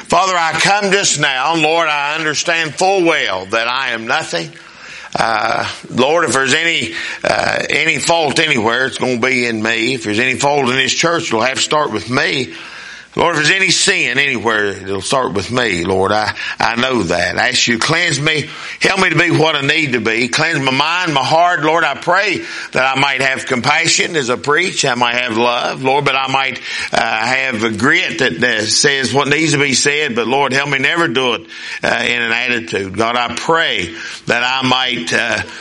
Father, I come just now. Lord, I understand full well that I am nothing. Lord, if there's any fault anywhere, it's going to be in me. If there's any fault in this church, it'll have to start with me. Lord, if there's any sin anywhere, it'll start with me. Lord, I know that. I ask you to cleanse me. Help me to be what I need to be. Cleanse my mind, my heart. Lord, I pray that I might have compassion as I preach. I might have love, Lord, but I might have a grit that says what needs to be said. But Lord, help me never do it in an attitude. God, I pray that I might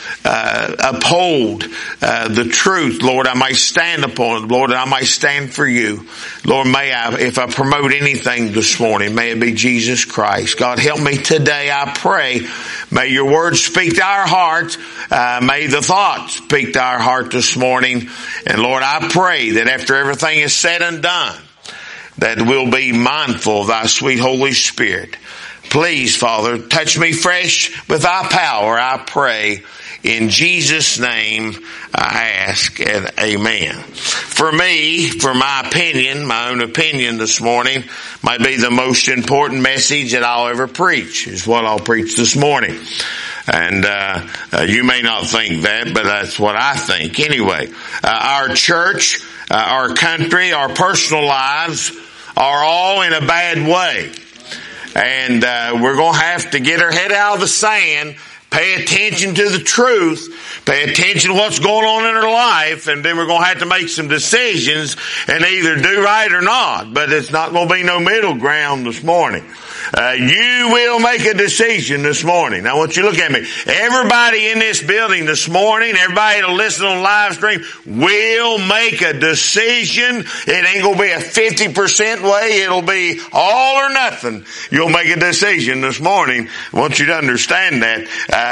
uphold the truth. Lord, I might stand upon it. Lord, I might stand for you. Lord, may I, if I promote anything this morning, may it be Jesus Christ. God, help me today, I pray. May your words speak to our hearts. May the thoughts speak to our heart this morning. And Lord, I pray that after everything is said and done, that we'll be mindful of thy sweet Holy Spirit. Please, Father, touch me fresh with thy power, I pray. In Jesus' name I ask and amen. For me, for my opinion, my own opinion this morning, might be the most important message that I'll ever preach, is what I'll preach this morning. And you may not think that, but that's what I think. Anyway, our church, our country, our personal lives are all in a bad way. And we're going to have to get our head out of the sand, pay attention to the truth, pay attention to what's going on in our life, and then we're going to have to make some decisions and either do right or not. But it's not going to be no middle ground this morning. You will make a decision this morning. Now I want you to look at me. Everybody in this building this morning, everybody that'll listen on live stream, will make a decision. It ain't going to be a 50% way. It'll be all or nothing. You'll make a decision this morning. I want you to understand that.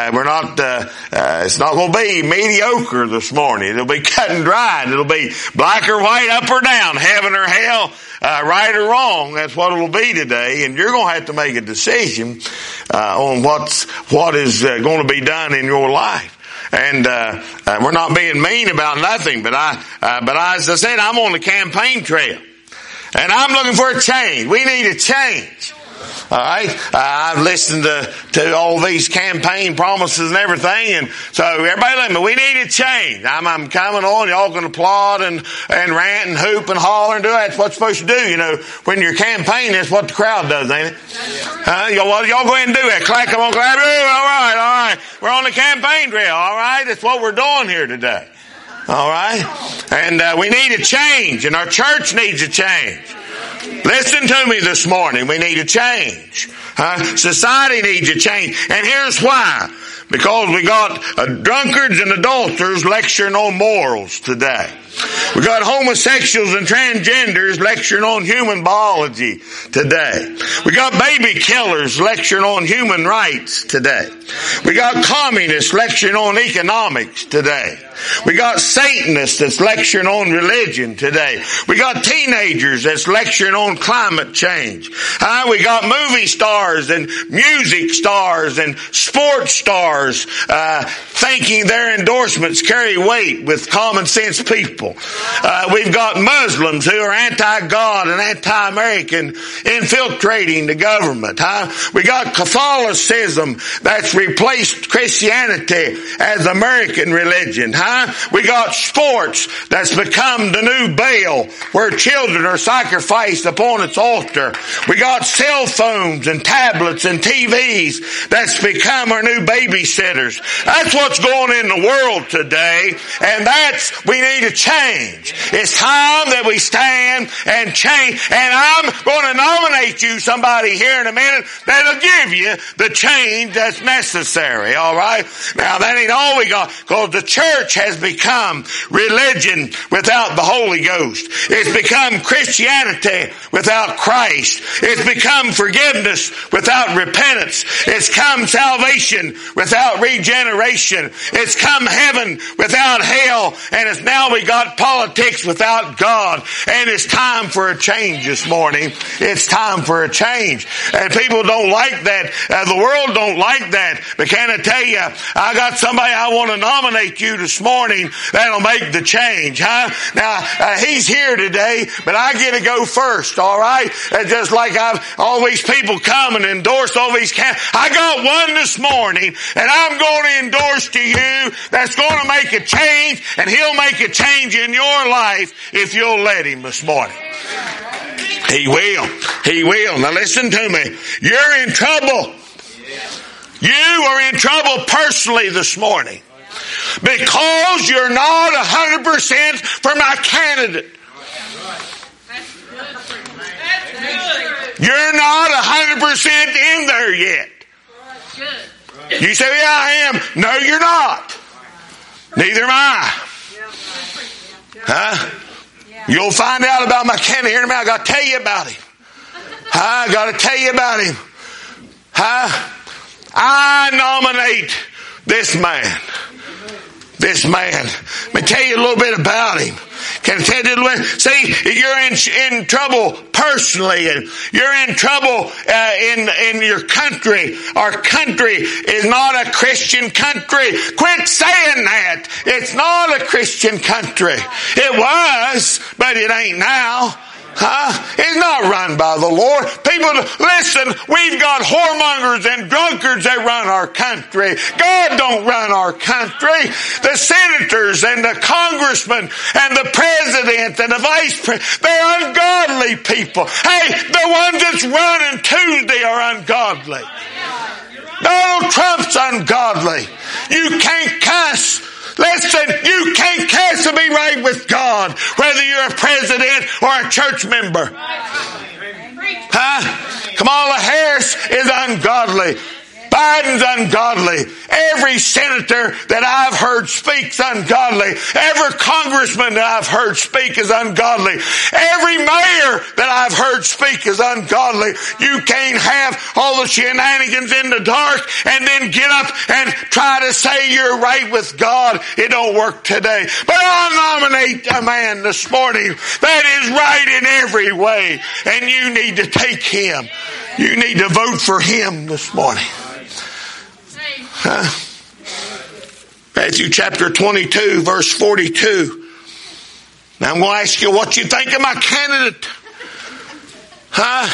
It's not going to be mediocre this morning. It'll be cut and dried. It'll be black or white, up or down, heaven or hell, right or wrong. That's what it'll be today. And you're going to have to make a decision on what is going to be done in your life. And we're not being mean about nothing, but as I said, I'm on the campaign trail, and I'm looking for a change. We need a change. All right, I've listened to all these campaign promises and everything, and so everybody let me. We need a change. I'm coming on. Y'all going to applaud and rant and hoop and holler and do that. That's what you're supposed to do. You know, when you're campaigning, that's what the crowd does, ain't it? Y'all go ahead and do that. Clap, come on, clap. All right. We're on the campaign trail. All right, that's what we're doing here today. All right, and we need a change, and our church needs a change. Listen to me this morning. We need a change. Society needs a change. And here's why. Because we got drunkards and adulterers lecturing on morals today. We got homosexuals and transgenders lecturing on human biology today. We got baby killers lecturing on human rights today. We got communists lecturing on economics today. We got Satanists that's lecturing on religion today. We got teenagers that's lecturing on climate change. We got movie stars and music stars and sports stars thinking their endorsements carry weight with common sense people. We've got Muslims who are anti-God and anti-American infiltrating the government. We got Catholicism that's replaced Christianity as American religion. We got sports that's become the new Baal, where children are sacrificed upon its altar. We got cell phones and tablets and TVs that's become our new babysitters. That's what's going on in the world today, and we need a change. It's time that we stand and change, and I'm going to nominate you somebody here in a minute that'll give you the change that's necessary, all right? Now, that ain't all we got, because the church has become religion without the Holy Ghost. It's become Christianity without Christ. It's become forgiveness without repentance. It's come salvation without regeneration. It's come heaven without hell, and it's now we got about politics without God. And it's time for a change this morning. It's time for a change. And people don't like that. The world don't like that. But can I tell you, I got somebody I want to nominate you this morning that'll make the change, huh? Now, he's here today, but I get to go first, all right? Just like all these people come and endorse all these I got one this morning, and I'm going to endorse to you that's going to make a change, and he'll make a change in your life if you'll let him this morning. He will. He will. Now listen to me. You're in trouble. You are in trouble personally this morning because you're not 100% for my candidate. You're not 100% in there yet. You say, yeah, I am. No, you're not. Neither am I. Huh? You'll find out about my candidate here in a minute. I got to tell you about him. I got to tell you about him. Huh? I nominate this man. This man. Let me tell you a little bit about him. Can I tell you a little bit? See, you're in trouble personally, and you're in trouble in your country. Our country is not a Christian country. Quit saying that. It's not a Christian country. It was, but it ain't now. Huh? It's not run by the Lord. People, listen, we've got whoremongers and drunkards that run our country. God don't run our country. The senators and the congressmen and the president and the vice president, they're ungodly people. Hey, the ones that's running Tuesday are ungodly. Donald Trump's ungodly. You can't cuss. Listen, you can't cuss to be right with God, whether you're a president or a church member. Huh? Kamala Harris is ungodly. Biden's ungodly. Every senator that I've heard speak's ungodly. Every congressman that I've heard speak is ungodly. Every mayor that I've heard speak is ungodly. You can't have all the shenanigans in the dark and then get up and try to say you're right with God. It don't work today. But I'll nominate a man this morning that is right in every way. And you need to take him. You need to vote for him this morning. Huh? Matthew chapter 22, verse 42. Now I'm going to ask you what you think of my candidate. Huh?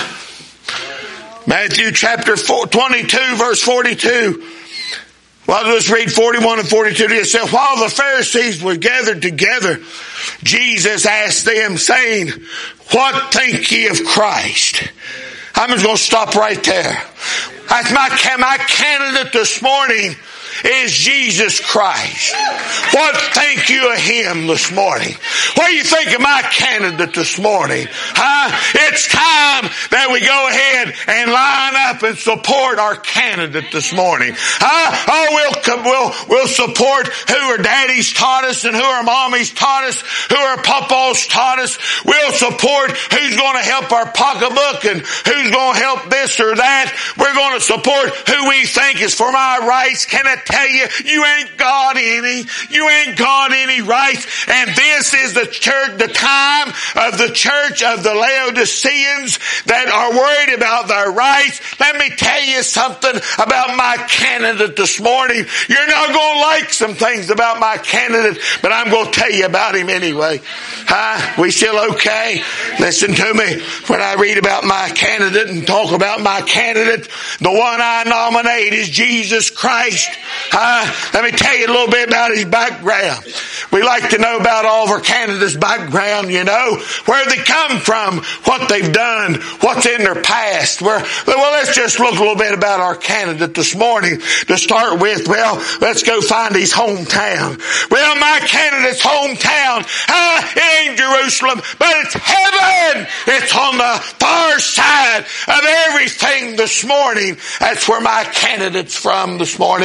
Matthew chapter 22, verse 42. Well, let's read 41 and 42. It said, while the Pharisees were gathered together, Jesus asked them, saying, what think ye of Christ? I'm just going to stop right there. That's my candidate this morning is Jesus Christ. What think you of him this morning? What do you think of my candidate this morning? Huh? It's time that we go ahead and line up and support our candidate this morning. Huh? Oh, we'll support who our daddies taught us and who our mommies taught us, who our papas taught us. We'll support who's going to help our pocketbook and who's going to help this or that. We're going to support who we think is for my rights. Can I tell you, you ain't got any. You ain't got any rights. And this is the church, the time of the church of the Laodiceans that are worried about their rights. Let me tell you something about my candidate this morning. You're not going to like some things about my candidate, but I'm going to tell you about him anyway. Huh? We still okay? Listen to me. When I read about my candidate and talk about my candidate, the one I nominate is Jesus Christ. Let me tell you a little bit about his background. We like to know about all of our candidates' background, you know, where they come from, what they've done, what's in their past. Well, let's just look a little bit about our candidate this morning. To start with, let's go find his hometown. Well, my candidate's hometown, it ain't Jerusalem, but it's heaven. It's on the far side of everything this morning. That's where my candidate's from this morning.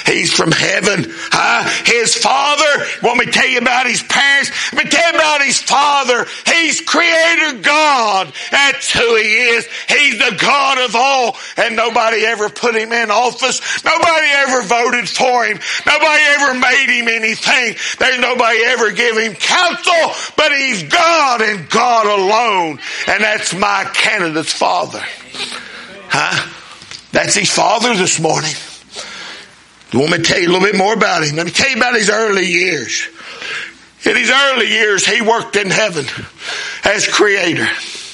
He's from heaven. His Father. Want me to tell you about His parents? Let me tell you about His Father. He's Creator God. That's who He is. He's the God of all. And nobody ever put Him in office. Nobody ever voted for Him. Nobody ever made Him anything. There's nobody ever give Him counsel. But He's God and God alone. And that's my candidate's Father. That's His Father this morning. You want me to tell you a little bit more about Him? Let me tell you about His early years. In His early years, He worked in heaven as Creator.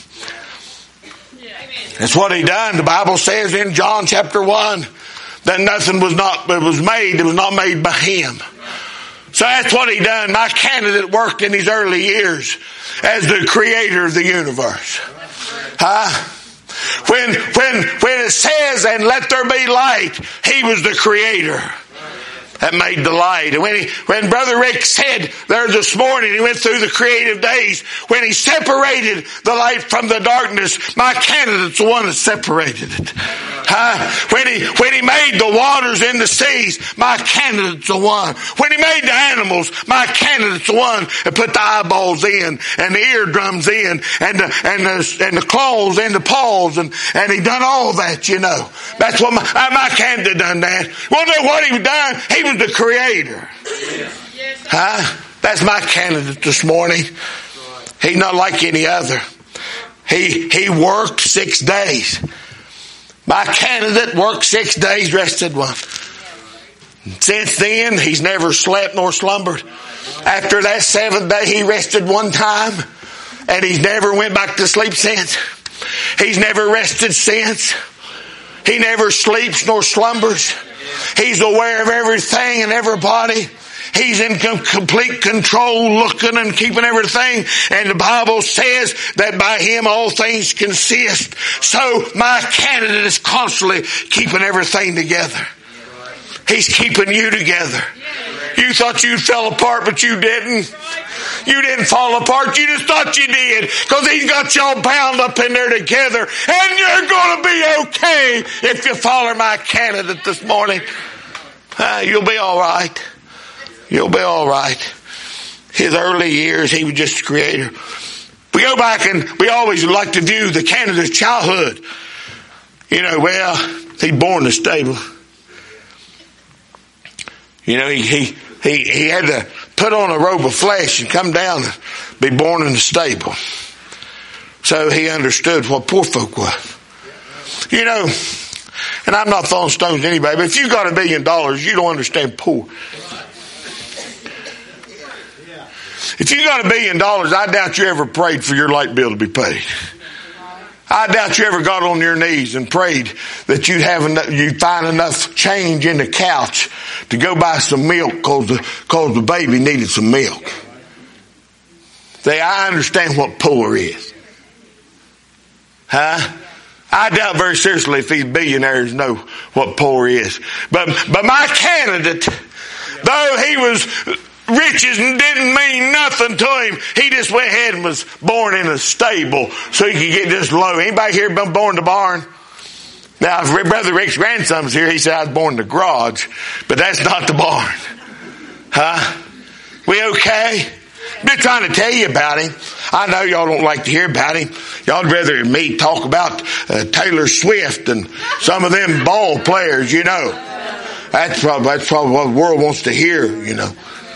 That's what He done. The Bible says in John chapter 1 that nothing was not made by Him. So that's what He done. My candidate worked in His early years as the Creator of the universe. When it says, and let there be light, He was the Creator that made the light. And when Brother Rick said there this morning, he went through the creative days, when he separated the light from the darkness, my candidate's the one that separated it. When he made the waters and the seas, my candidate's the one. When He made the animals, my candidate's the one that put the eyeballs in, and the eardrums in, and the claws and the paws, and He done all that, you know. That's what my candidate done that. Well, know what He done? He was the Creator. That's my candidate this morning. He's not like any other. He worked 6 days. My candidate worked 6 days, rested one. Since then, he's never slept nor slumbered. After that 7th day, he rested one time, and he's never went back to sleep since. He's never rested since. He never sleeps nor slumbers. He's aware of everything and everybody. He's in complete control, looking and keeping everything. And the Bible says that by Him all things consist. So my candidate is constantly keeping everything together. He's keeping you together. You thought you fell apart, but you didn't. You didn't fall apart. You just thought you did. Because He's got y'all bound up in there together. And you're going to be okay if you follow my candidate this morning. You'll be all right. You'll be all right. His early years, He was just the Creator. We go back and we always like to view the candidate's childhood. You know, well, he's born in a stable. You know, he had to put on a robe of flesh and come down and be born in a stable. So he understood what poor folk was. You know, and I'm not throwing stones at anybody, but if you got $1 billion, you don't understand poor. If you got $1 billion, I doubt you ever prayed for your light bill to be paid. I doubt you ever got on your knees and prayed that you'd find enough change in the couch to go buy some milk because the baby needed some milk. See, I understand what poor is. I doubt very seriously if these billionaires know what poor is. But my candidate, though he was riches and didn't mean nothing to him, he just went ahead and was born in a stable so he could get this low. Anybody here been born in the barn? Now, if Brother Rick's grandson's here, he said I was born in the garage, but that's not the barn. We okay? I'm just trying to tell you about him. I know y'all don't like to hear about him. Y'all'd rather me talk about Taylor Swift and some of them ball players, you know. That's probably what the world wants to hear, you know.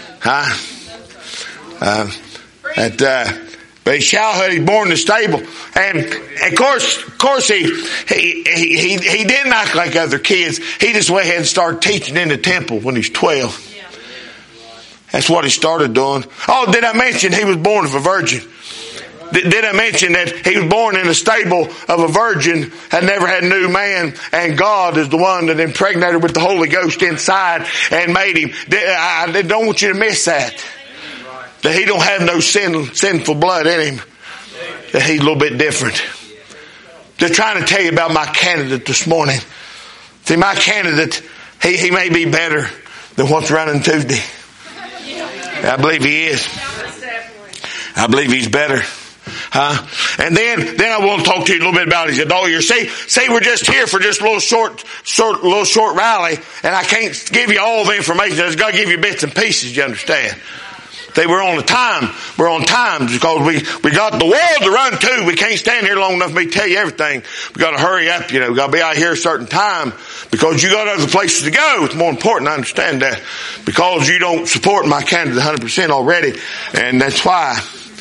But his childhood, he's born in the stable, and of course he didn't act like other kids. He just went ahead and started teaching in the temple when he's 12. That's what he started doing. Oh, did I mention he was born of a virgin? Did I mention that he was born in a stable of a virgin, had never had a new man, and God is the one that impregnated with the Holy Ghost inside and made him. I don't want you to miss that. That he don't have no sinful blood in him. That he's a little bit different. Just trying to tell you about my candidate this morning. See, my candidate, he may be better than what's running Tuesday. I believe he is. I believe he's better. And then I want to talk to you a little bit about his adult years. See, we're just here for just a little short rally, and I can't give you all the information. I just got to give you bits and pieces, you understand? We're on time because we got the world to run to. We can't stand here long enough for me to tell you everything. We got to hurry up, We got to be out here a certain time because you got other places to go. It's more important. I understand that because you don't support my candidate 100% already, and that's why.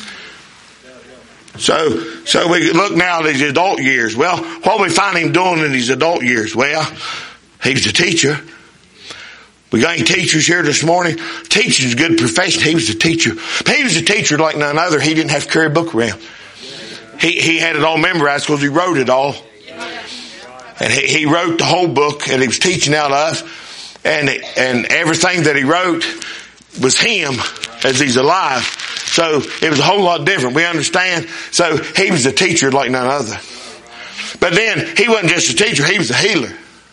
So we look now at his adult years. Well, what we find him doing in his adult years? Well, he was a teacher. We got any teachers here this morning? Teaching is a good profession. He was a teacher. But he was a teacher like none other. He didn't have to carry a book around. He had it all memorized because he wrote it all. And he wrote the whole book and he was teaching out of. And everything that he wrote was him as he's alive. So it was a whole lot different. We understand. So he was a teacher like none other. But then he wasn't just a teacher. He was a healer.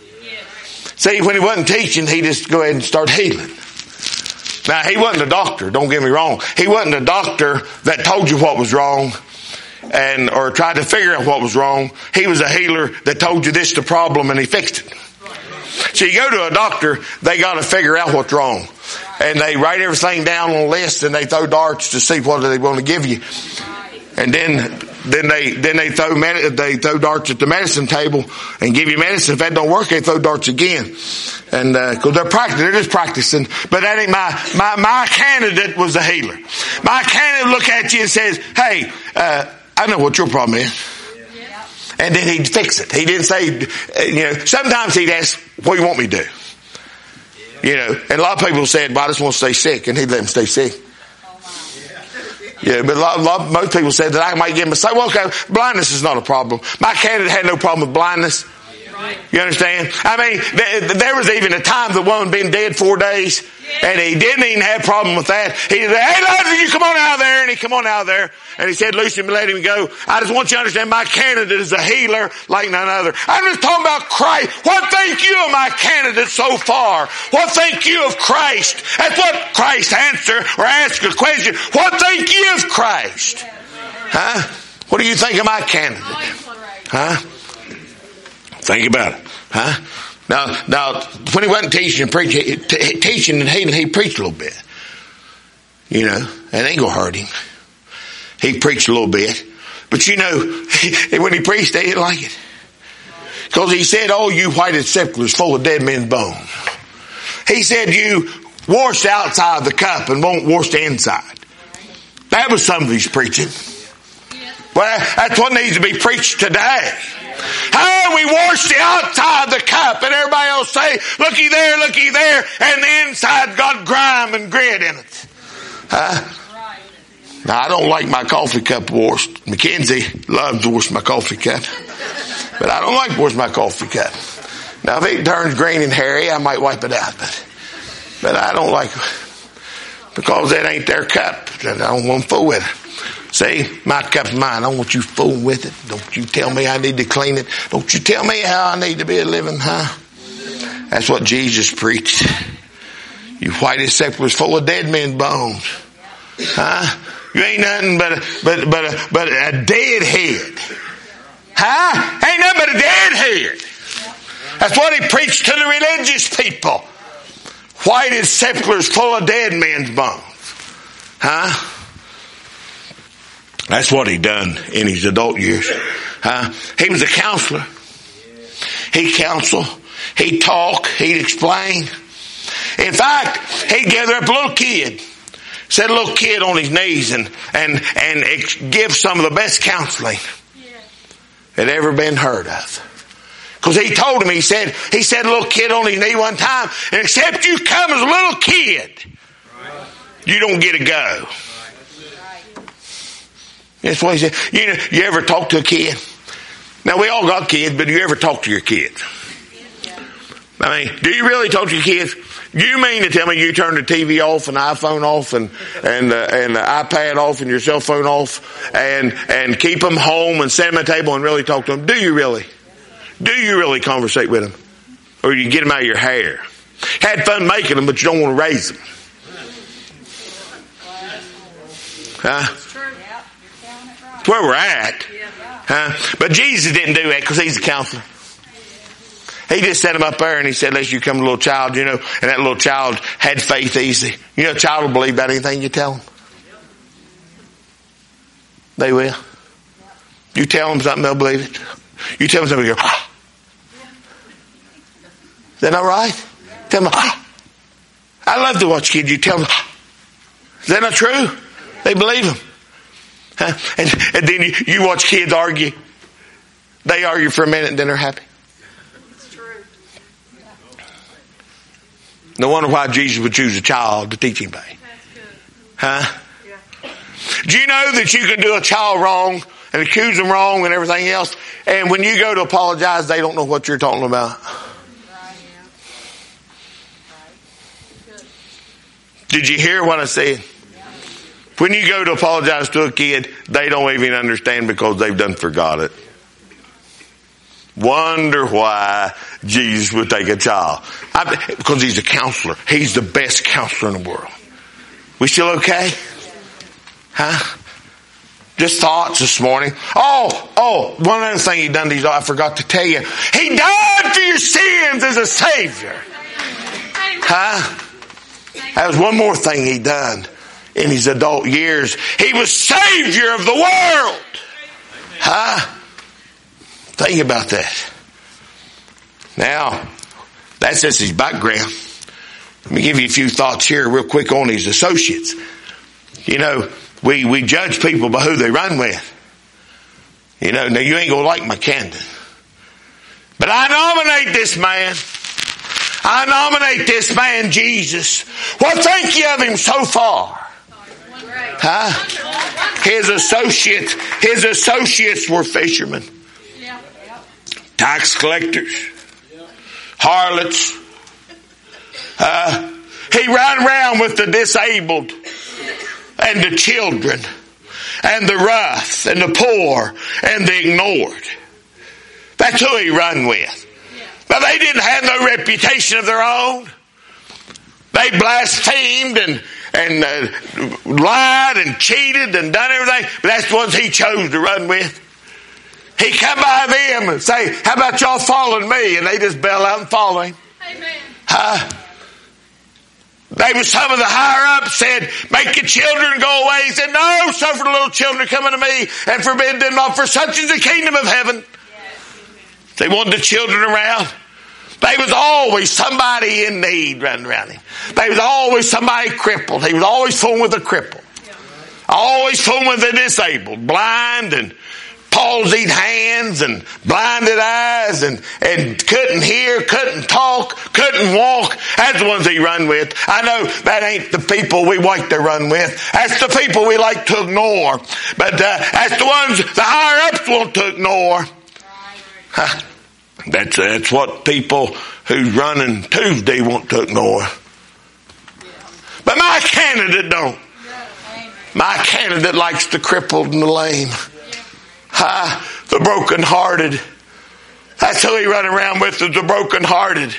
See, when he wasn't teaching, he just go ahead and start healing. Now, he wasn't a doctor, don't get me wrong. He wasn't a doctor that told you what was wrong or tried to figure out what was wrong. He was a healer that told you this is the problem and he fixed it. So you go to a doctor, they got to figure out what's wrong. And they write everything down on a list and they throw darts to see what they want to give you. And then they throw darts at the medicine table and give you medicine. If that don't work, they throw darts again. And, cause they're just practicing. But that ain't my candidate was a healer. My candidate look at you and says, hey, I know what your problem is. And then he'd fix it. He didn't say, sometimes he'd ask, what do you want me to do? And a lot of people said, well, I just want to stay sick. And he'd let them stay sick. Yeah, but most people said that I might give him a sight. Well, okay, blindness is not a problem. My candidate had no problem with blindness. You understand? I mean, there was even a time the woman been dead 4 days, and he didn't even have a problem with that. He said, hey, Lazarus, you come on out of there. And he come on out of there. And he said, loose him and let him go. I just want you to understand my candidate is a healer like none other. I'm just talking about Christ. What think you of my candidate so far? What think you of Christ? That's what Christ answer or ask a question. What think you of Christ? Huh? What do you think of my candidate? Huh? Think about it. Huh? Now, when he wasn't teaching and preaching, teaching and healing, he preached a little bit. It ain't gonna hurt him. He preached a little bit. But when he preached, they didn't like it. Because he said, oh, you whited sepulchres full of dead men's bones. He said, you wash the outside of the cup and won't wash the inside. That was some of his preaching. Well, that's what needs to be preached today. How we wash the outside of the cup and everybody else say, looky there, and the inside got grime and grit in it. Now, I don't like my coffee cup washed. Mackenzie loves to wash my coffee cup. But I don't like to wash my coffee cup. Now, if it turns green and hairy, I might wipe it out. But I don't like it. Because that ain't their cup. I don't want to fool with it. See, my cup's mine. I don't want you fooling with it. Don't you tell me I need to clean it. Don't you tell me how I need to be a living, That's what Jesus preached. You whited sepulchres full of dead men's bones. You ain't nothing but a dead head. Ain't nothing but a dead head. That's what he preached to the religious people. Whited sepulchres full of dead men's bones. That's what he done in his adult years. He was a counselor. He'd counsel. He'd talk. He'd explain. In fact, he'd gather up a little kid. Set a little kid on his knees and give some of the best counseling that ever been heard of. Because he told him, he said a little kid on his knee one time, and except you come as a little kid, you don't get to go. That's what he said. You ever talk to a kid? Now, we all got kids, but do you ever talk to your kids? I mean, do you really talk to your kids? You mean to tell me you turn the TV off and the iPhone off and the iPad off and your cell phone off and keep them home and set them at the table and really talk to them? Do you really? Do you really conversate with them? Or you get them out of your hair? Had fun making them, but you don't want to raise them. That's where we're at. But Jesus didn't do that because he's a counselor. He just set him up there and he said, "Unless you become a little child, you know," and that little child had faith easy. You know, a child will believe about anything you tell them. They will. You tell them something, they'll believe it. You tell them something, they go, "Ah." Is that not right? Tell them, "Ah." I love to watch kids. You tell them, "Ah." Is that not true? They believe them. And then you watch kids argue. They argue for a minute and then they're happy. No wonder why Jesus would choose a child to teach him by. Do you know that you can do a child wrong and accuse them wrong and everything else, and when you go to apologize, they don't know what you're talking about? Did you hear what I said? When you go to apologize to a kid, they don't even understand because they've done forgot it. Wonder why Jesus would take a child. Because he's a counselor. He's the best counselor in the world. We still okay? Just thoughts this morning. Oh, one other thing he done, I forgot to tell you. He died for your sins as a Savior. That was one more thing he done in his adult years. He was Savior of the world. Think about that. Now, that's just his background. Let me give you a few thoughts here real quick on his associates. You know, we judge people by who they run with. You know, now you ain't going to like my candidate. But I nominate this man. I nominate this man, Jesus. What think you of him so far? His associates were fishermen. Tax collectors. Harlots. He ran around with the disabled and the children and the rough and the poor and the ignored. That's who he ran with. But they didn't have no reputation of their own. They blasphemed and lied and cheated and done everything. But that's the ones he chose to run with. He come by them and say, "How about y'all following me?" And they just bail out and follow him. Amen. They were some of the higher ups said, "Make your children go away." He said, "No, suffer the little children to come unto me and forbid them not, for such is the kingdom of heaven." They wanted the children around. There was always somebody in need running around him. There was always somebody crippled. He was always fooling with a cripple. Always fooling with the disabled. Blind and palsied hands and blinded eyes and couldn't hear, couldn't talk, couldn't walk. That's the ones he run with. I know that ain't the people we like to run with. That's the people we like to ignore. But that's the ones the higher ups want to ignore. That's what people who's running Tuesday want to ignore. But my candidate don't. My candidate likes the crippled and the lame. The brokenhearted. That's who he run around with, is the brokenhearted.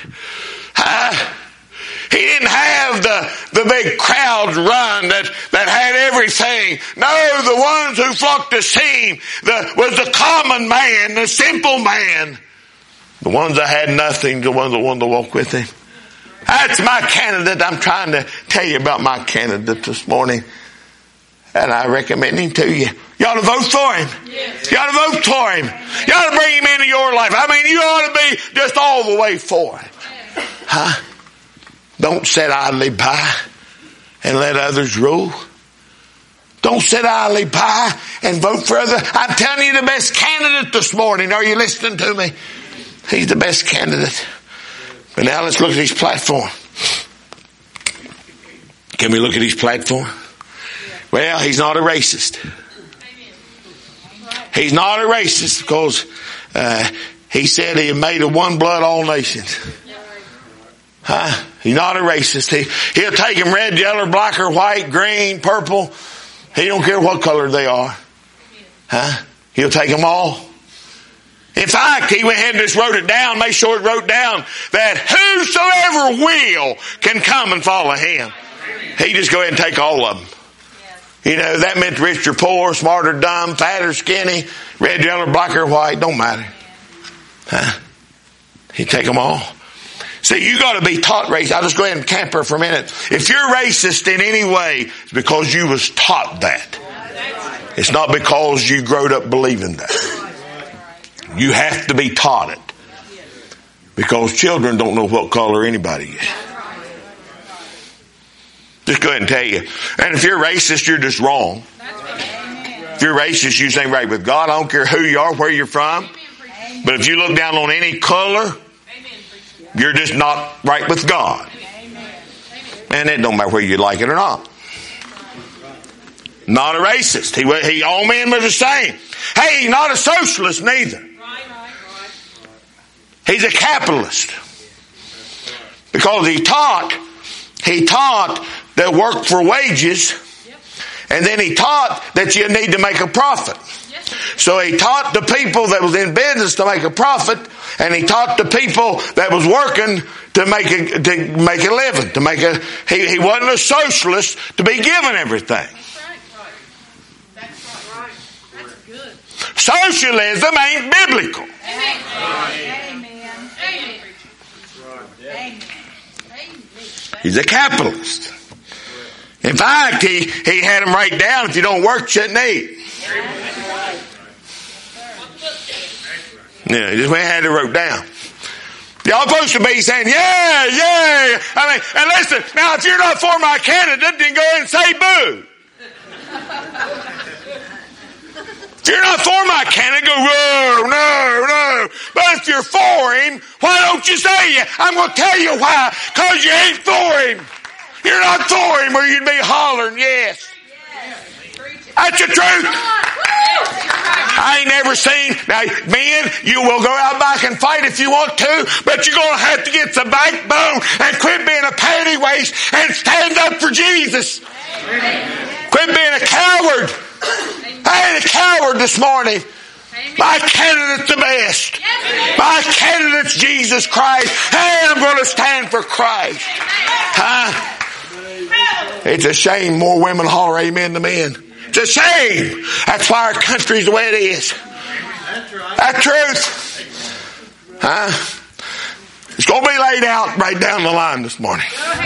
He didn't have the big crowds run that had everything. No, the ones who flocked to see him was the common man, the simple man. The ones that had nothing, the ones that wanted to walk with him. That's my candidate. I'm trying to tell you about my candidate this morning. And I recommend him to you. You ought to vote for him. Yes. You ought to vote for him. You ought to bring him into your life. I mean, you ought to be just all the way for him. Don't sit idly by and let others rule. Don't sit idly by and vote for others. I'm telling you the best candidate this morning. Are you listening to me? He's the best candidate. But now let's look at his platform. Can we look at his platform? Well, he's not a racist. He's not a racist because he said he made of one blood all nations. He's not a racist. He'll take them red, yellow, black or white, green, purple. He don't care what color they are. He'll take them all. In fact, he went ahead and just wrote it down, made sure it wrote down that whosoever will can come and follow him. He just go ahead and take all of them. You know, that meant rich or poor, smart or dumb, fat or skinny, red, yellow, black or white. Don't matter. Huh? He take them all. See, you got to be taught race. I'll just go ahead and camper for a minute. If you're racist in any way, it's because you was taught that. It's not because you growed up believing that. You have to be taught it. Because children don't know what color anybody is. Just go ahead and tell you. And if you're racist, you're just wrong. If you're racist, you ain't right with God. I don't care who you are, where you're from. But if you look down on any color, you're just not right with God. And it don't matter whether you like it or not. Not a racist. He all men were the same. Hey, he's not a socialist neither. He's a capitalist. Because he taught that work for wages, and then he taught that you need to make a profit. So he taught the people that was in business to make a profit, and he taught the people that was working to make a living, he wasn't a socialist to be given everything. That's right. That's good. Socialism ain't biblical. Amen. He's a capitalist. In fact, he had him write down, if you don't work, you shouldn't eat. Yeah, he just went and had it wrote down. Y'all supposed to be saying, yeah. I mean, and listen, now if you're not for my candidate, then go ahead and say boo. If you're not for my candidate, go, no. But if you're for him, why don't you say it? I'm going to tell you why. Because you ain't for him. You're not for him, or you'd be hollering yes. That's the truth. I ain't never seen. Now, men, you will go out back and fight if you want to, but you're going to have to get some backbone and quit being a panty waist and stand up for Jesus. Quit being a coward. I ain't a coward this morning. My candidate's the best. My candidate's Jesus Christ. Hey, I'm going to stand for Christ. Huh? It's a shame more women holler amen than men. It's a shame. That's why our country's the way it is. That's truth. Huh? It's going to be laid out right down the line this morning.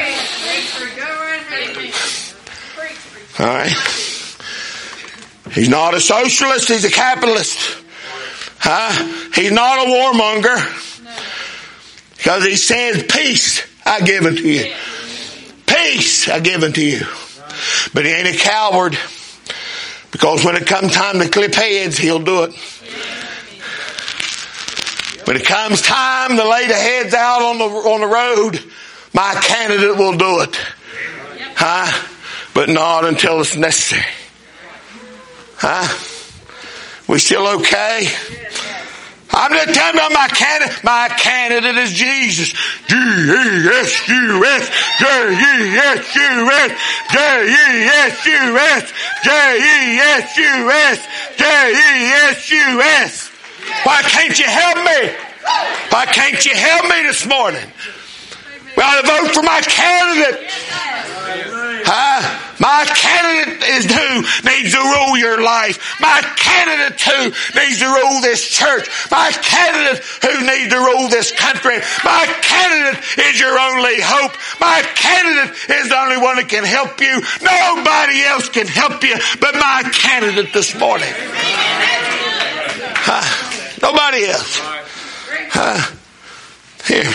All right. He's not a socialist. He's a capitalist. He's not a warmonger. Because he says, peace I give unto you. Peace I give unto you. But he ain't a coward. Because when it comes time to clip heads, he'll do it. When it comes time to lay the heads out on the road, my candidate will do it. But not until it's necessary. We still okay? I'm just telling you my candidate. My candidate is Jesus. J-E-S-U-S. J-E-S-U-S. J-E-S-U-S. J-E-S-U-S. J-E-S-U-S. Why can't you help me? Why can't you help me this morning? We ought to vote for my candidate. My candidate is who needs to rule your life. My candidate who needs to rule this church. My candidate who needs to rule this country. My candidate is your only hope. My candidate is the only one that can help you. Nobody else can help you but my candidate this morning. Nobody else. Here.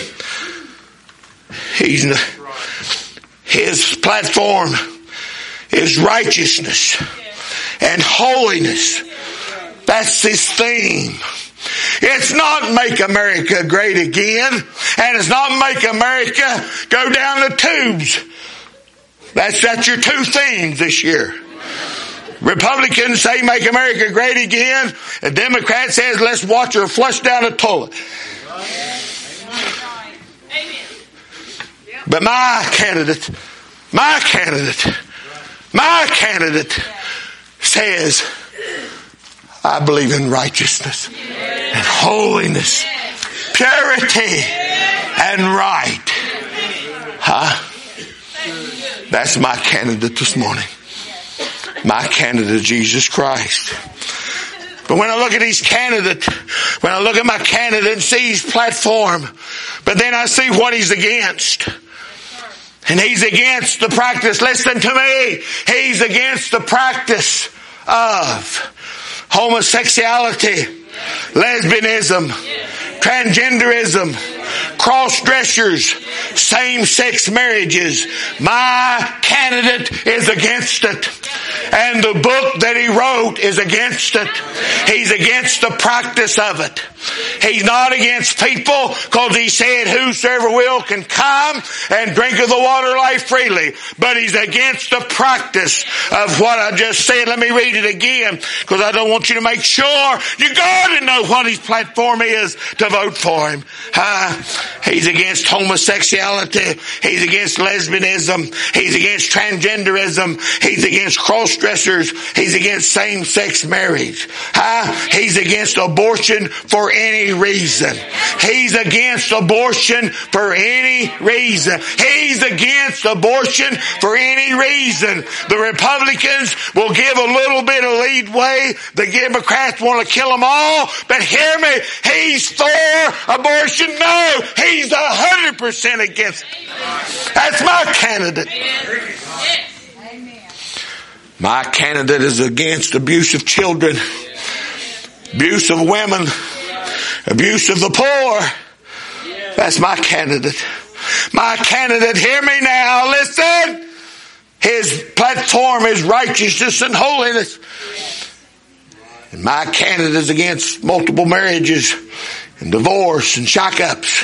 His platform is righteousness and holiness. That's his theme. It's not make America great again, and it's not make America go down the tubes. That's your two themes this year. Republicans say make America great again, and Democrat says let's watch her flush down the toilet. But my candidate says, I believe in righteousness and holiness, purity and right. That's my candidate this morning. My candidate is Jesus Christ. But when I look at his candidate, when I look at my candidate and see his platform, but then I see what he's against. And he's against the practice, listen to me, he's against the practice of homosexuality, lesbianism, transgenderism, cross-dressers, same-sex marriages. My candidate is against it. And the book that he wrote is against it. He's against the practice of it. He's not against people because he said whosoever will can come and drink of the water life freely. But he's against the practice of what I just said. Let me read it again because I don't want you to make sure you got to know what his platform is to vote for him. He's against homosexuality. He's against lesbianism. He's against transgenderism. He's against cross-dressers. He's against same-sex marriage. He's against abortion for any reason. He's against abortion for any reason. He's against abortion for any reason. The Republicans will give a little bit of leadway. The Democrats want to kill them all. But hear me, he's for abortion. No, he's 100% against it. That's my candidate. My candidate is against abuse of children, abuse of women, abuse of the poor. That's my candidate. My candidate, hear me now, listen. His platform is righteousness and holiness. And my candidate is against multiple marriages and divorce and shock-ups.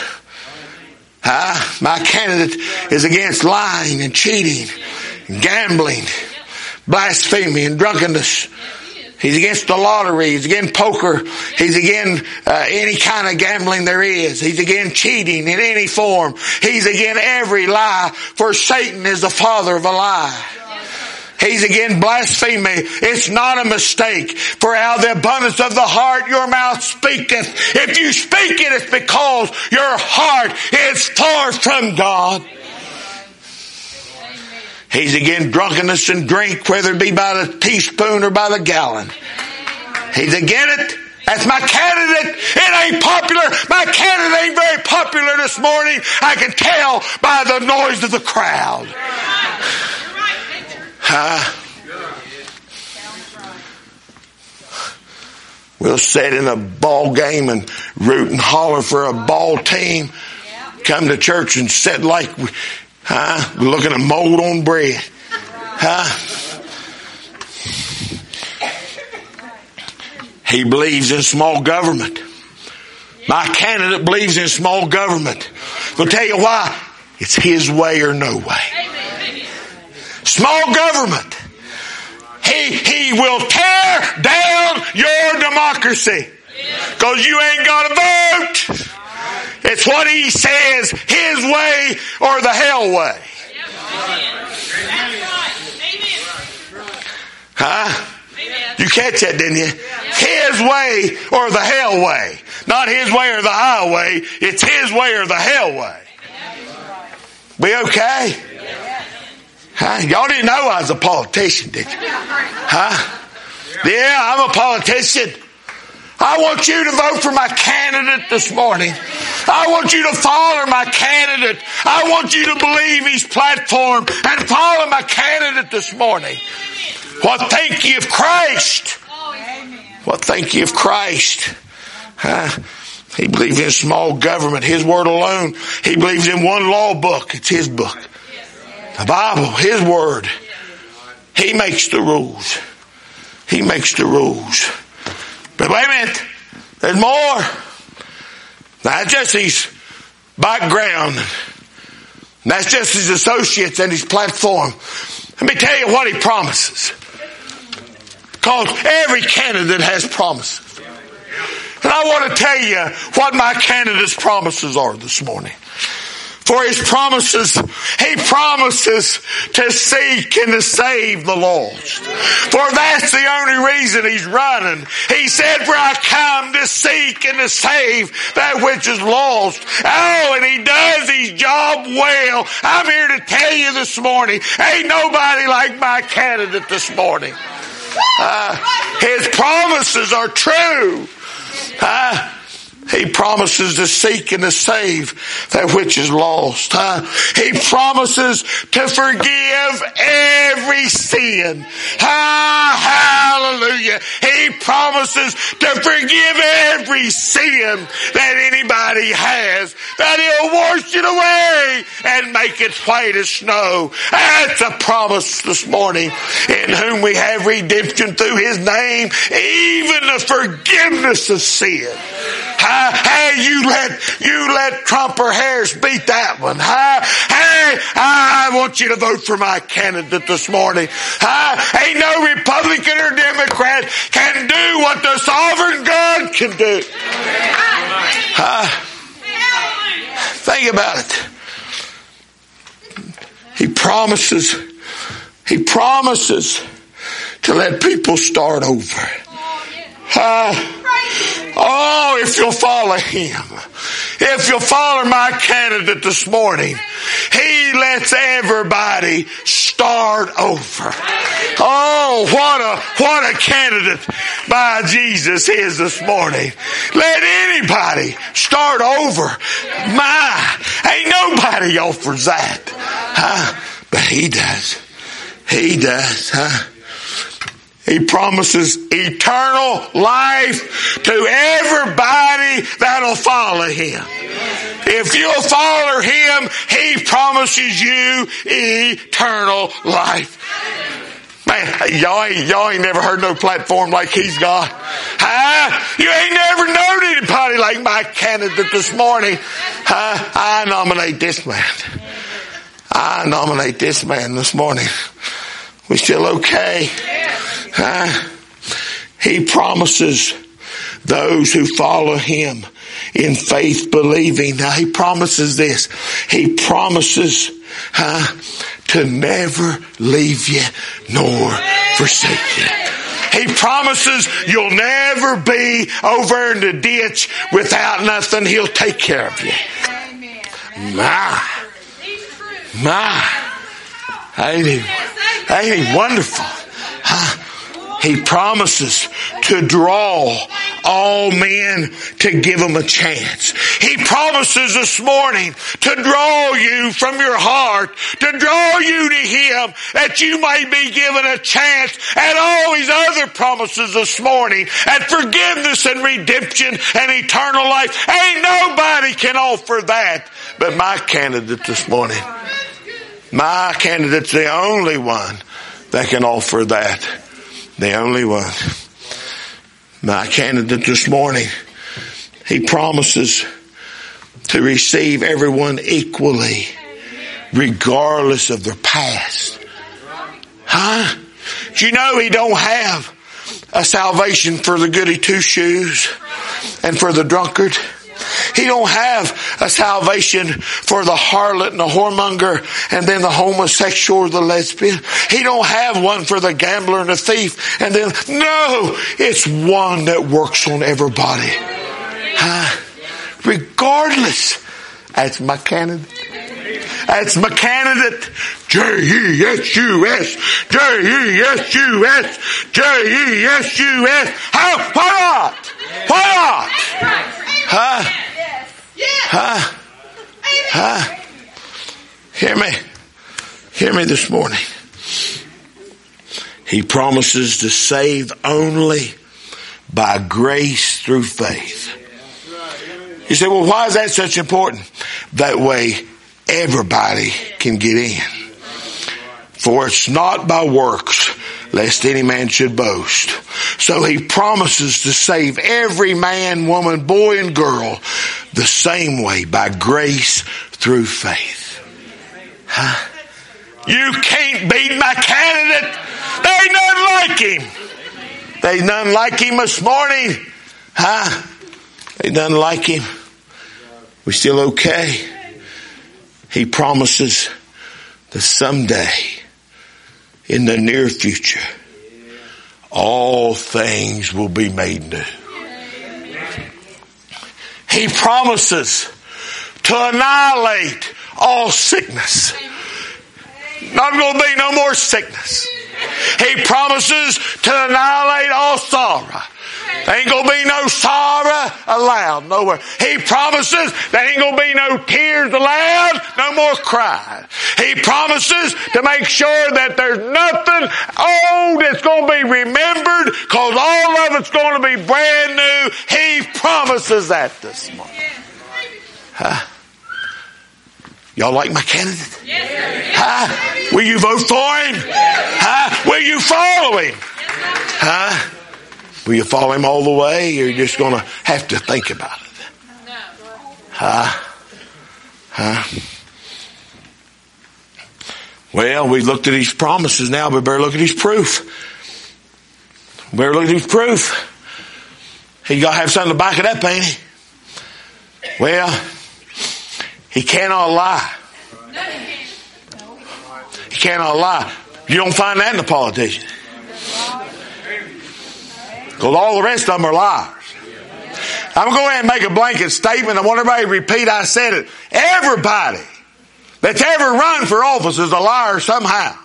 My candidate is against lying and cheating and gambling, blasphemy and drunkenness. He's against the lottery. He's against poker. He's against any kind of gambling there is. He's against cheating in any form. He's against every lie, for Satan is the father of a lie. He's against blasphemy. It's not a mistake. For out of the abundance of the heart your mouth speaketh. If you speak it, it's because your heart is far from God. He's against drunkenness and drink, whether it be by the teaspoon or by the gallon. He's against it. That's my candidate. It ain't popular. My candidate ain't very popular this morning. I can tell by the noise of the crowd. We'll sit in a ball game and root and holler for a ball team. Come to church and sit like looking at mold on bread. He believes in small government. My candidate believes in small government. I'll tell you why. It's his way or no way. Small government. He will tear down your democracy. Because you ain't got to vote. It's what he says, his way or the hell way. You catch that, didn't you? His way or the hell way. Not his way or the highway. It's his way or the hell way. We okay? Y'all didn't know I was a politician, did you? Yeah, I'm a politician. I want you to vote for my candidate this morning. I want you to follow my candidate. I want you to believe his platform and follow my candidate this morning. What think ye of Christ? What think ye of Christ? He believes in small government, his word alone. He believes in one law book. It's his book. The Bible, his word. He makes the rules. He makes the rules. But wait a minute. There's more. Not just his background. That's just his associates and his platform. Let me tell you what he promises. Because every candidate has promises. And I want to tell you what my candidate's promises are this morning. For his promises, he promises to seek and to save the lost. For that's the only reason he's running. He said, for I come to seek and to save that which is lost. Oh, and he does his job well. I'm here to tell you this morning, ain't nobody like my candidate this morning. His promises are true. He promises to seek and to save that which is lost. He promises to forgive every sin. Hallelujah. He promises to forgive every sin that anybody has, that he'll wash it away and make it white as snow. That's a promise this morning, in whom we have redemption through his name, even the forgiveness of sin. Hey, you let Trump or Harris beat that one. Hey, I want you to vote for my candidate this morning. Ain't no Republican or Democrat can do what the sovereign God can do. Think about it. He promises to let people start over. If you'll follow him, if you'll follow my candidate this morning, he lets everybody start over. Oh, what a candidate my Jesus is this morning. Let anybody start over. Ain't nobody offers that. But he does. He does. He promises eternal life to everybody that'll follow him. If you'll follow him, he promises you eternal life. Man, y'all ain't never heard no platform like he's got. You ain't never known anybody like my candidate this morning. I nominate this man. I nominate this man this morning. We still okay? He promises those who follow him in faith believing. Now he promises this. He promises to never leave you nor forsake you. He promises you'll never be over in the ditch without nothing. He'll take care of you. My. Ain't he wonderful? He promises to draw all men, to give them a chance. He promises this morning to draw you from your heart, to draw you to him, that you may be given a chance at all his other promises this morning, at forgiveness and redemption and eternal life. Ain't nobody can offer that but my candidate this morning. My candidate's the only one that can offer that. The only one. My candidate this morning, he promises to receive everyone equally, regardless of their past. Do you know he don't have a salvation for the goody two-shoes and for the drunkard? He don't have a salvation for the harlot and the whoremonger and then the homosexual or the lesbian. He don't have one for the gambler and the thief. And then, no, it's one that works on everybody. Regardless. That's my candidate. That's my candidate. J-E-S-U-S. J-E-S-U-S. J-E-S-U-S. Why not? Why not? Hear me this morning. He promises to save only by grace through faith. You say, well, why is that such important? That way everybody can get in. For it's not by works, lest any man should boast. So he promises to save every man, woman, boy, and girl the same way, by grace through faith. You can't beat my candidate. There ain't none like him. There ain't none like him this morning. Ain't none like him. We still okay. He promises that someday, in the near future, all things will be made new. He promises to annihilate all sickness. Not going to be no more sickness. He promises to annihilate all sorrow. There ain't going to be no sorrow allowed nowhere. He promises there ain't going to be no tears allowed, no more crying. He promises to make sure that there's nothing old that's going to be remembered, because all of it's going to be brand new. He promises that this morning. Y'all like my candidate? Yes, Will you vote for him? Will you follow him? Will you follow him all the way, or you're just going to have to think about it? Well, we looked at his promises. Now we better look at his proof. We better look at his proof. He got to have something to back it up, ain't he? Well, he cannot lie. He cannot lie. You don't find that in a politician. Because all the rest of them are liars. I'm going to go ahead and make a blanket statement. I want everybody to repeat I said it. Everybody that's ever run for office is a liar somehow.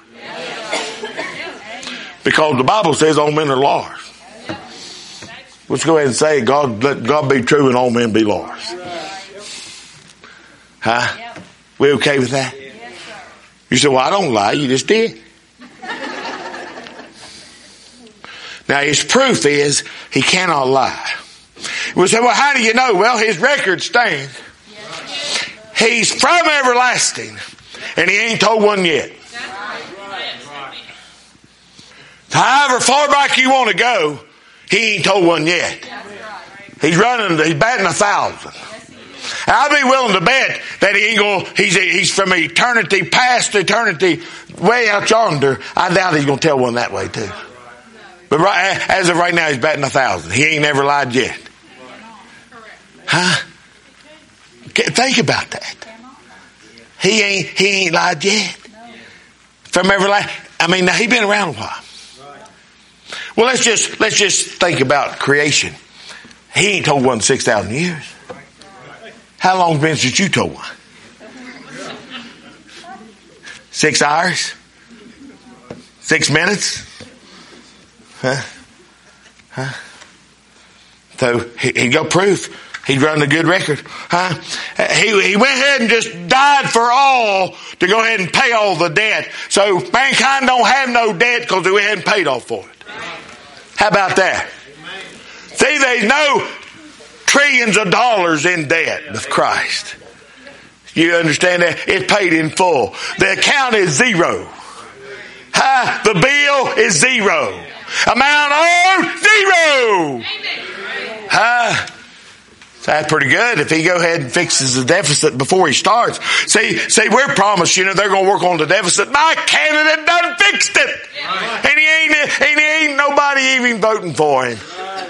Because the Bible says all men are liars. Let's go ahead and say, let God be true and all men be liars. We okay with that? You say, well, I don't lie. You just did. Now, his proof is he cannot lie. We say, well, how do you know? Well, his record stands. He's from everlasting, and he ain't told one yet. However far back you want to go, he ain't told one yet. He's batting 1,000. I'll be willing to bet that he ain't going. He's from eternity past eternity, way out yonder. I doubt he's going to tell one that way too. But as of right now, he's batting 1,000. He ain't never lied yet. Think about that. He ain't lied yet. From everlasting. I mean, now he's been around a while. Well, let's just think about creation. He ain't told one in 6,000 years. How long been since you told one? 6 hours? 6 minutes? So he got proof. He'd run a good record. He went ahead and just died for all to go ahead and pay all the debt. So mankind don't have no debt because he went ahead and paid all for it. How about that? See, there's no trillions of dollars in debt with Christ. You understand that? It's paid in full. The account is zero. The bill is zero. Amount owed, zero. So that's pretty good if he go ahead and fixes the deficit before he starts. See, we're promised, they're going to work on the deficit. My candidate done fixed it. And he ain't nobody even voting for him.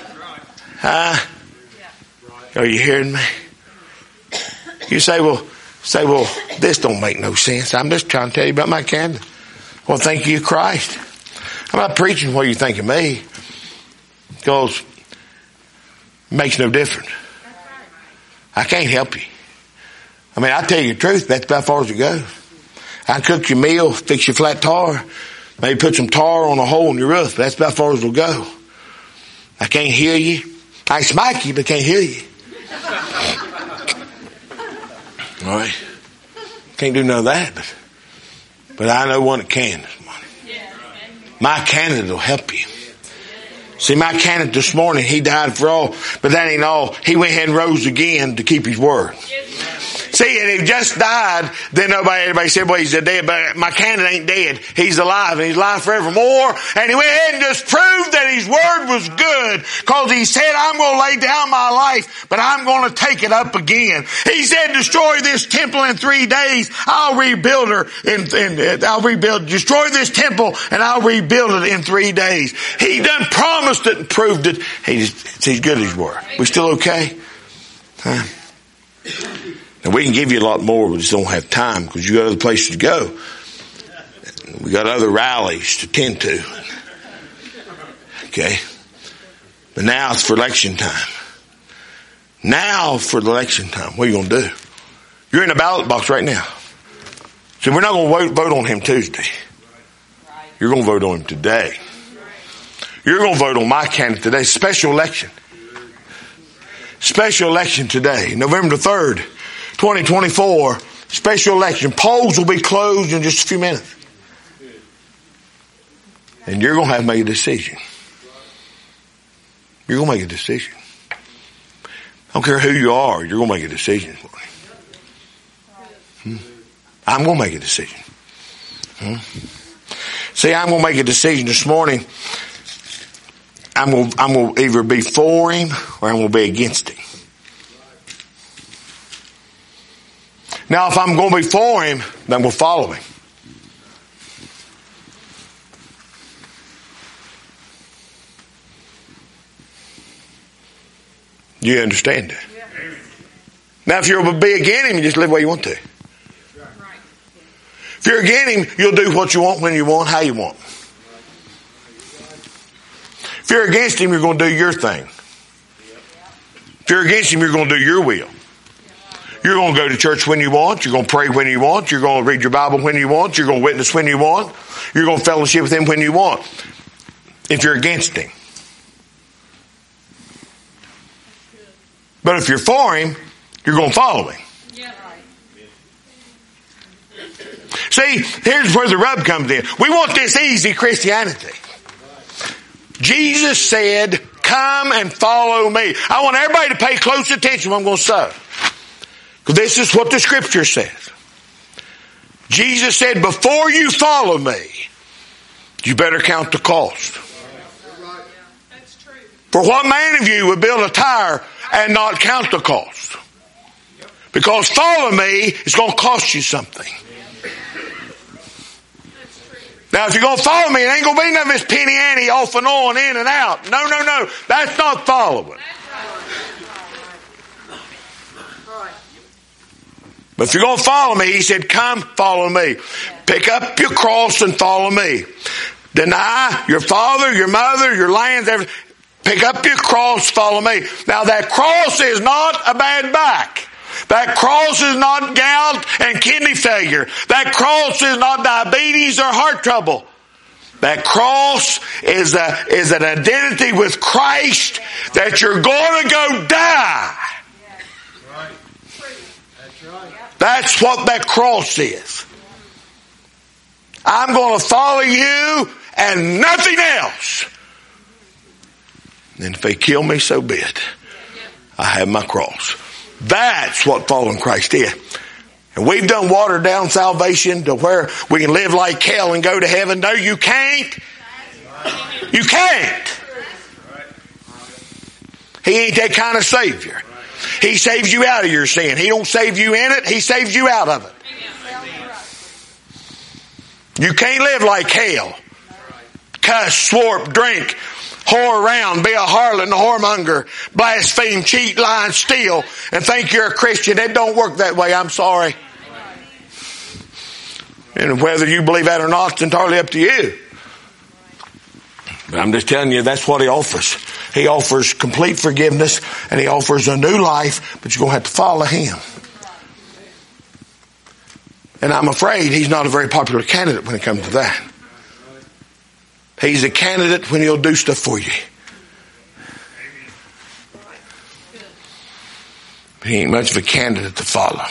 Are you hearing me? You say, well, this don't make no sense. I'm just trying to tell you about my candidate. Well, thank you, Christ. I'm not preaching what you think of me, because it makes no difference. I can't help you. I mean, I tell you the truth, that's about as far as it goes. I cook your meal, fix your flat tar, maybe put some tar on a hole in your roof, but that's about as far as it'll go. I can't hear you. I smack you, but can't hear you. All right. Can't do none of that, but I know one that can this morning. My candidate will help you. See, my candidate this morning, he died for all, but that ain't all. He went ahead and rose again to keep his word. See, and he just died, then everybody said, well, he's dead, but my candidate ain't dead. He's alive, and he's alive forevermore. And he went ahead and just proved that his word was good, because he said, I'm going to lay down my life, but I'm going to take it up again. He said, destroy this temple in 3 days. I'll rebuild her destroy this temple, and I'll rebuild it in 3 days. He done promised it and proved it. He's good at his word. We still okay? Now, we can give you a lot more, we just don't have time because you got other places to go. We got other rallies to tend to. Okay? But now it's for election time. Now for the election time. What are you going to do? You're in a ballot box right now. So we're not going to vote on him Tuesday. You're going to vote on him today. You're going to vote on my candidate today. Special election. Special election today. November the 3rd, 2024. Special election. Polls will be closed in just a few minutes. And you're going to have to make a decision. You're going to make a decision. I don't care who you are. You're going to make a decision. I'm going to make a decision. See, I'm going to make a decision this morning. I'm going to either be for him or I'm going to be against him. Now, if I'm going to be for him, then I'm going to follow him. You understand that? Yeah. Now, if you're going to be against him, you just live the way you want to. If you're against him, you'll do what you want, when you want, how you want. If you're against him, you're going to do your thing. If you're against him, you're going to do your will. You're going to go to church when you want. You're going to pray when you want. You're going to read your Bible when you want. You're going to witness when you want. You're going to fellowship with him when you want. If you're against him. But if you're for him, you're going to follow him. See, here's where the rub comes in. We want this easy Christianity. Jesus said, come and follow me. I want everybody to pay close attention to what I'm going to say. Because this is what the scripture says. Jesus said, before you follow me, you better count the cost. For what man of you would build a tower and not count the cost? Because follow me is going to cost you something. Now, if you're going to follow me, it ain't going to be none of this penny ante off and on, in and out. No. That's not following. But if you're going to follow me, he said, come follow me. Pick up your cross and follow me. Deny your father, your mother, your lands, everything. Pick up your cross, follow me. Now that cross is not a bad back. That cross is not gout and kidney failure. That cross is not diabetes or heart trouble. That cross is an identity with Christ that you're going to go die. That's what that cross is. I'm going to follow you and nothing else. And if they kill me, so be it. I have my cross. That's what following Christ is. And we've done watered down salvation to where we can live like hell and go to heaven. No, you can't. You can't. He ain't that kind of Savior. He saves you out of your sin. He don't save you in it. He saves you out of it. You can't live like hell. Cuss, swarp, drink, whore around, be a harlot and a whoremonger, blaspheme, cheat, lie, and steal, and think you're a Christian. It don't work that way. I'm sorry. And whether you believe that or not, it's entirely up to you. But I'm just telling you, that's what he offers. He offers complete forgiveness, and he offers a new life, but you're going to have to follow him. And I'm afraid he's not a very popular candidate when it comes to that. He's a candidate when he'll do stuff for you. He ain't much of a candidate to follow.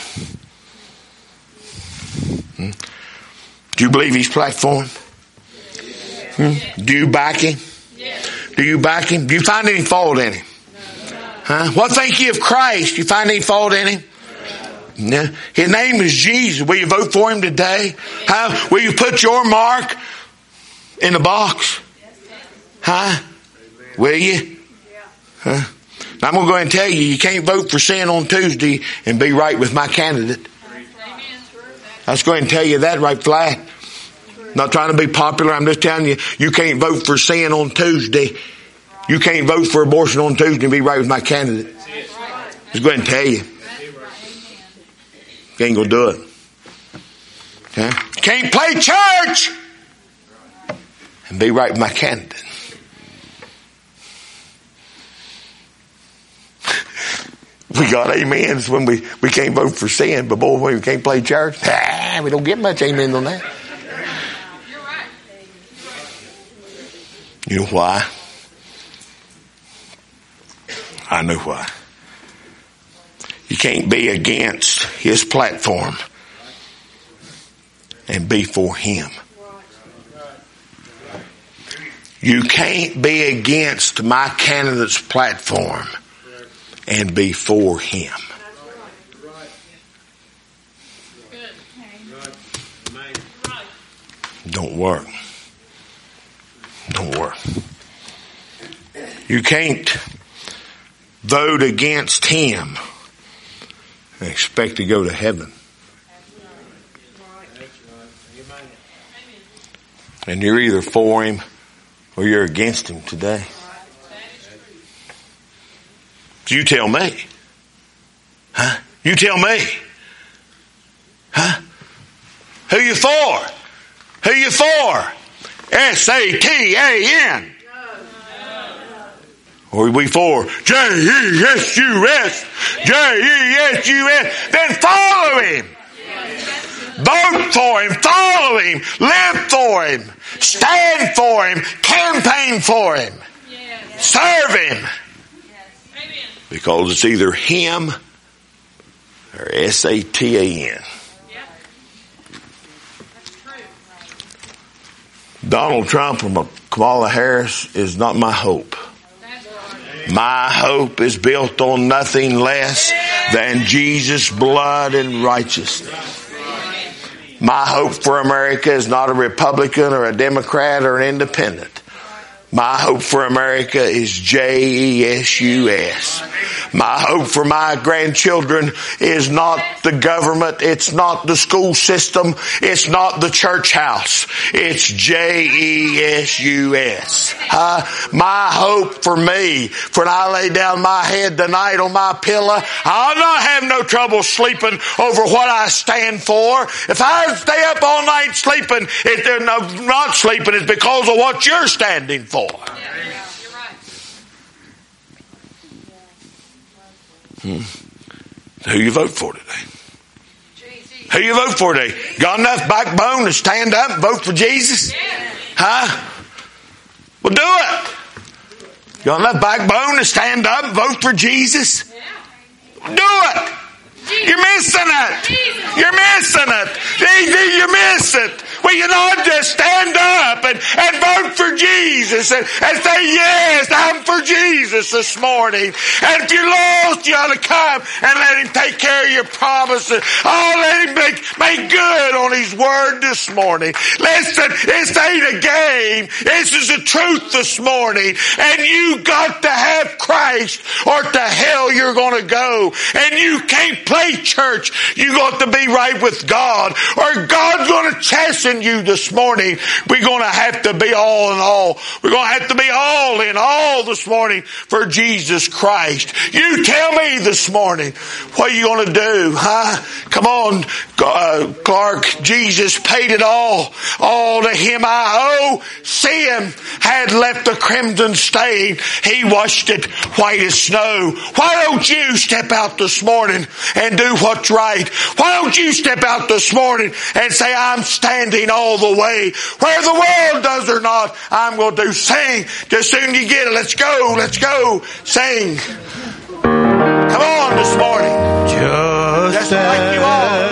Do you believe his platform? Do you back him? Do you back him? Do you find any fault in him? Huh? What think you of Christ? Do you find any fault in him? No. His name is Jesus. Will you vote for him today? Huh? Will you put your mark in the box? Huh? Will you? Huh? I'm going to go ahead and tell you, you can't vote for sin on Tuesday and be right with my candidate. I was going to tell you that right flat. Not trying to be popular. I'm just telling you, you can't vote for sin on Tuesday. You can't vote for abortion on Tuesday and be right with my candidate. Just go ahead and tell you. You ain't going to do it. Okay? Can't play church and be right with my candidate. We got amens when we can't vote for sin, but boy, when we can't play church, we don't get much amen on that. You know why? I know why. You can't be against his platform and be for him. You can't be against my candidate's platform and be for him. Don't work. Don't work. You can't vote against him and expect to go to heaven. And you're either for him or you're against him today. You tell me. Huh? You tell me. Huh? Who you for? Who you for? S-A-T-A-N. Or are we for J-E-S-U-S? J-E-S-U-S. Then follow him. Vote for him. Follow him. Live for him. Stand for him. Campaign for him. Serve him. Because it's either him or S-A-T-A-N. Donald Trump or Kamala Harris is not my hope. My hope is built on nothing less than Jesus' blood and righteousness. My hope for America is not a Republican or a Democrat or an independent. My hope for America is J-E-S-U-S. My hope for my grandchildren is not the government. It's not the school system. It's not the church house. It's J-E-S-U-S. My hope for me, for when I lay down my head tonight on my pillow, I'll not have no trouble sleeping over what I stand for. If I stay up all night sleeping, if they're not sleeping, it's because of what you're standing for. Who you vote for today? Who you vote for today? Got enough backbone to stand up and vote for Jesus? Huh? Well, do it. Got enough backbone to stand up and vote for Jesus? Do it. You're missing it. You're missing it. You miss it. Well, you not just stand up and vote for Jesus and say, yes, I'm for Jesus this morning. And if you're lost, you ought to come and let him take care of your promises. Oh, let him make good on his word this morning. Listen, this ain't a game. This is the truth this morning. And you got to have Christ or to hell you're going to go. And you can't play church. You got to be right with God or God's going to chasten you this morning. We're going to have to be all in all. We're going to have to be all in all this morning for Jesus Christ. You tell me this morning, what are you going to do? Huh? Come on, Clark. Jesus paid it all. All to him I owe. Sin had left a crimson stain. He washed it white as snow. Why don't you step out this morning and do what's right? Why don't you step out this morning and say, I'm standing all the way. Where the world does or not, I'm going to do. Sing. Just soon you get it. Let's go. Let's go. Sing. Come on this morning. Just like you are.